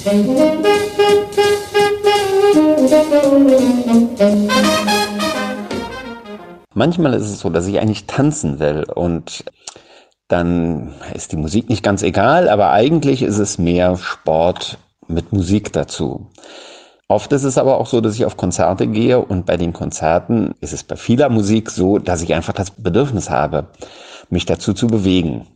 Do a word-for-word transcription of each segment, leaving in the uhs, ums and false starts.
Manchmal ist es so, dass ich eigentlich tanzen will und dann ist die Musik nicht ganz egal, aber eigentlich ist es mehr Sport mit Musik dazu. Oft ist es aber auch so, dass ich auf Konzerte gehe und bei den Konzerten ist es bei vieler Musik so, dass ich einfach das Bedürfnis habe, mich dazu zu bewegen.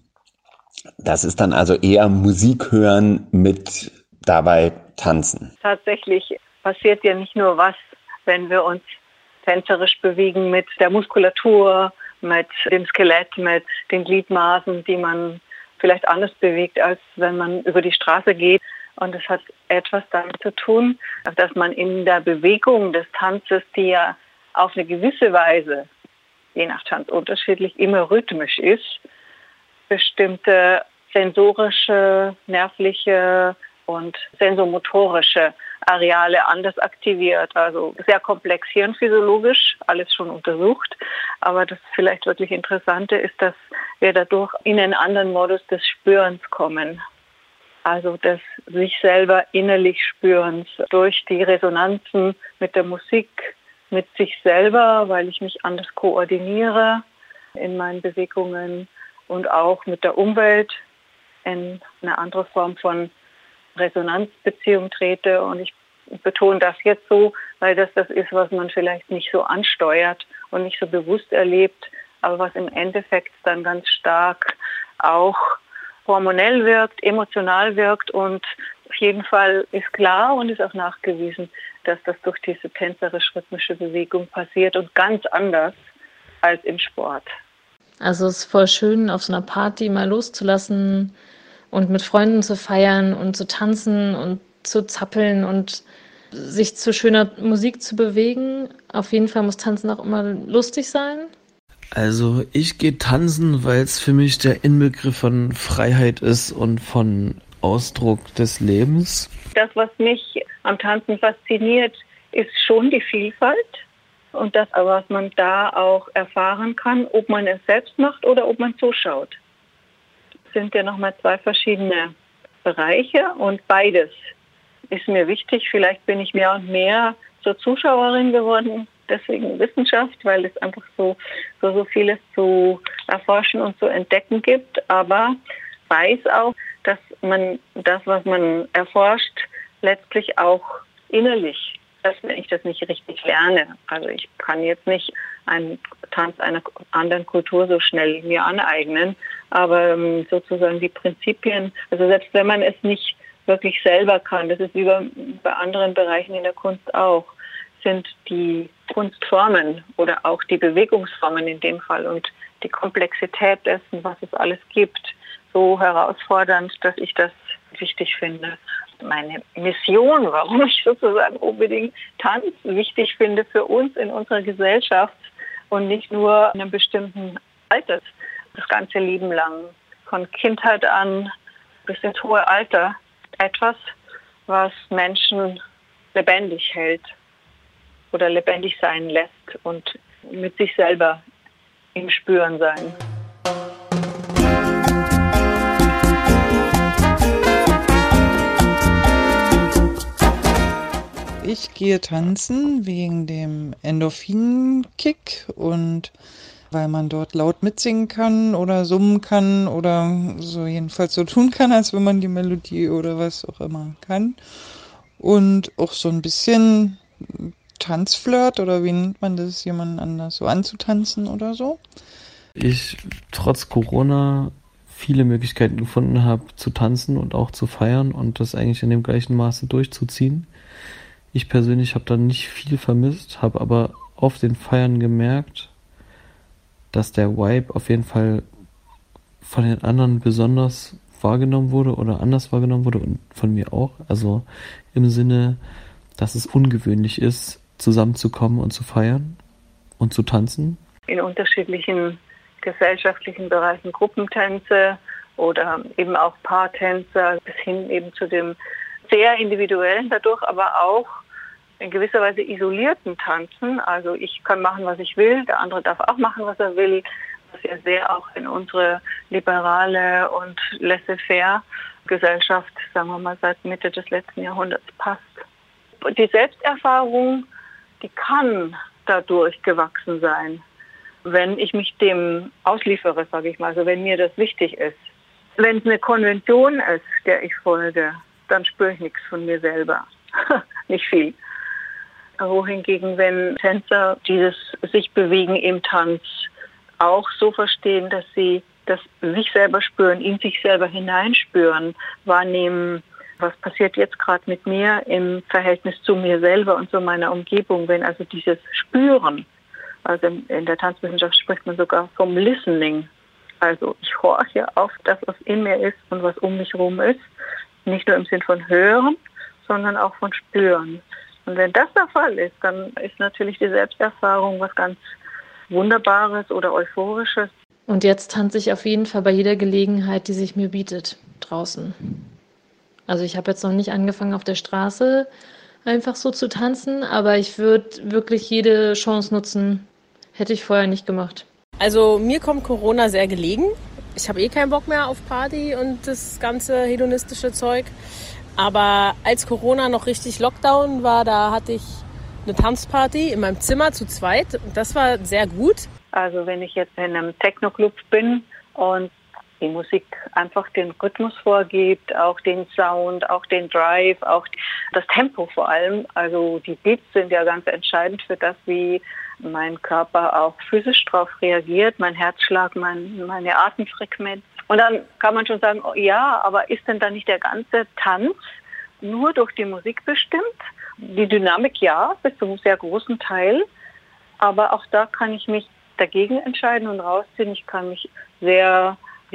Das ist dann also eher Musik hören mit dabei tanzen. Tatsächlich passiert ja nicht nur was, wenn wir uns tänzerisch bewegen mit der Muskulatur, mit dem Skelett, mit den Gliedmaßen, die man vielleicht anders bewegt, als wenn man über die Straße geht. Und es hat etwas damit zu tun, dass man in der Bewegung des Tanzes, die ja auf eine gewisse Weise, je nach Tanz unterschiedlich, immer rhythmisch ist, bestimmte sensorische, nervliche und sensomotorische Areale anders aktiviert. Also sehr komplex hirnphysiologisch, alles schon untersucht. Aber das vielleicht wirklich Interessante ist, dass wir dadurch in einen anderen Modus des Spürens kommen. Also des sich selber innerlich Spürens durch die Resonanzen mit der Musik, mit sich selber, weil ich mich anders koordiniere in meinen Bewegungen und auch mit der Umwelt in eine andere Form von Resonanzbeziehung trete. Und ich betone das jetzt so, weil das das ist, was man vielleicht nicht so ansteuert und nicht so bewusst erlebt, aber was im Endeffekt dann ganz stark auch hormonell wirkt, emotional wirkt. Und auf jeden Fall ist klar und ist auch nachgewiesen, dass das durch diese tänzerisch-rhythmische Bewegung passiert und ganz anders als im Sport. Also es ist voll schön, auf so einer Party mal loszulassen und mit Freunden zu feiern und zu tanzen und zu zappeln und sich zu schöner Musik zu bewegen. Auf jeden Fall muss Tanzen auch immer lustig sein. Also ich gehe tanzen, weil es für mich der Inbegriff von Freiheit ist und von Ausdruck des Lebens. Das, was mich am Tanzen fasziniert, ist schon die Vielfalt. Und das, was man da auch erfahren kann, ob man es selbst macht oder ob man zuschaut. Das sind ja nochmal zwei verschiedene Bereiche und beides ist mir wichtig. Vielleicht bin ich mehr und mehr zur Zuschauerin geworden, deswegen Wissenschaft, weil es einfach so, so, so vieles zu erforschen und zu entdecken gibt. Aber weiß auch, dass man das, was man erforscht, letztlich auch innerlich, dass wenn ich das nicht richtig lerne. Also ich kann jetzt nicht einen Tanz einer anderen Kultur so schnell mir aneignen, aber sozusagen die Prinzipien, also selbst wenn man es nicht wirklich selber kann, das ist wie bei, bei anderen Bereichen in der Kunst auch, sind die Kunstformen oder auch die Bewegungsformen in dem Fall und die Komplexität dessen, was es alles gibt, so herausfordernd, dass ich das wichtig finde. Meine Mission, warum ich sozusagen unbedingt Tanz wichtig finde für uns in unserer Gesellschaft und nicht nur in einem bestimmten Alter, das ganze Leben lang, von Kindheit an bis ins hohe Alter, etwas, was Menschen lebendig hält oder lebendig sein lässt und mit sich selber im Spüren sein. Ich gehe tanzen wegen dem Endorphin-Kick und weil man dort laut mitsingen kann oder summen kann oder so jedenfalls so tun kann, als wenn man die Melodie oder was auch immer kann. Und auch so ein bisschen Tanzflirt oder wie nennt man das, jemanden anders so anzutanzen oder so. Ich trotz Corona viele Möglichkeiten gefunden habe zu tanzen und auch zu feiern und das eigentlich in dem gleichen Maße durchzuziehen. Ich persönlich habe da nicht viel vermisst, habe aber auf den Feiern gemerkt, dass der Vibe auf jeden Fall von den anderen besonders wahrgenommen wurde oder anders wahrgenommen wurde und von mir auch. Also im Sinne, dass es ungewöhnlich ist, zusammenzukommen und zu feiern und zu tanzen. In unterschiedlichen gesellschaftlichen Bereichen Gruppentänze oder eben auch Paartänze bis hin eben zu dem sehr individuellen, dadurch aber auch in gewisser Weise isolierten Tanzen. Also ich kann machen, was ich will, der andere darf auch machen, was er will, was ja sehr auch in unsere liberale und laissez-faire Gesellschaft, sagen wir mal, seit Mitte des letzten Jahrhunderts passt. Die Selbsterfahrung, die kann dadurch gewachsen sein, wenn ich mich dem ausliefere, sage ich mal, also wenn mir das wichtig ist. Wenn es eine Konvention ist, der ich folge, dann spüre ich nichts von mir selber. Nicht viel. Wohingegen, wenn Tänzer dieses sich bewegen im Tanz auch so verstehen, dass sie das sich selber spüren, in sich selber hineinspüren, wahrnehmen, was passiert jetzt gerade mit mir im Verhältnis zu mir selber und zu meiner Umgebung, wenn also dieses Spüren, also in der Tanzwissenschaft spricht man sogar vom Listening, also ich horche auf das, was in mir ist und was um mich herum ist, nicht nur im Sinn von Hören, sondern auch von Spüren. Und wenn das der Fall ist, dann ist natürlich die Selbsterfahrung was ganz Wunderbares oder Euphorisches. Und jetzt tanze ich auf jeden Fall bei jeder Gelegenheit, die sich mir bietet, draußen. Also ich habe jetzt noch nicht angefangen auf der Straße einfach so zu tanzen, aber ich würde wirklich jede Chance nutzen, hätte ich vorher nicht gemacht. Also mir kommt Corona sehr gelegen. Ich habe eh keinen Bock mehr auf Party und das ganze hedonistische Zeug. Aber als Corona noch richtig Lockdown war, da hatte ich eine Tanzparty in meinem Zimmer zu zweit. Das war sehr gut. Also wenn ich jetzt in einem Techno-Club bin und die Musik einfach den Rhythmus vorgibt, auch den Sound, auch den Drive, auch das Tempo vor allem. Also die Beats sind ja ganz entscheidend für das, wie mein Körper auch physisch darauf reagiert, mein Herzschlag, mein, meine Atemfrequenz. Und dann kann man schon sagen, oh ja, aber ist denn dann nicht der ganze Tanz nur durch die Musik bestimmt? Die Dynamik ja, bis zu einem sehr großen Teil. Aber auch da kann ich mich dagegen entscheiden und rausziehen. Ich kann mich sehr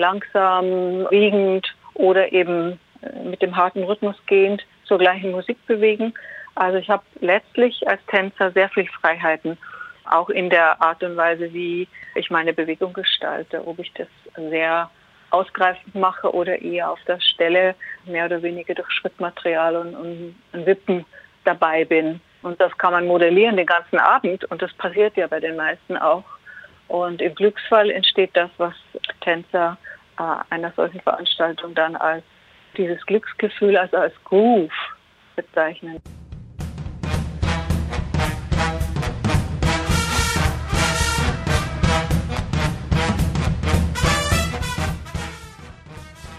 langsam, wiegend oder eben mit dem harten Rhythmus gehend zur gleichen Musik bewegen. Also ich habe letztlich als Tänzer sehr viel Freiheiten, auch in der Art und Weise, wie ich meine Bewegung gestalte. Ob ich das sehr ausgreifend mache oder eher auf der Stelle mehr oder weniger durch Schrittmaterial und, und, und Wippen dabei bin. Und das kann man modellieren den ganzen Abend und das passiert ja bei den meisten auch. Und im Glücksfall entsteht das, was Tänzer äh, einer solchen Veranstaltung dann als dieses Glücksgefühl, also als Groove bezeichnen.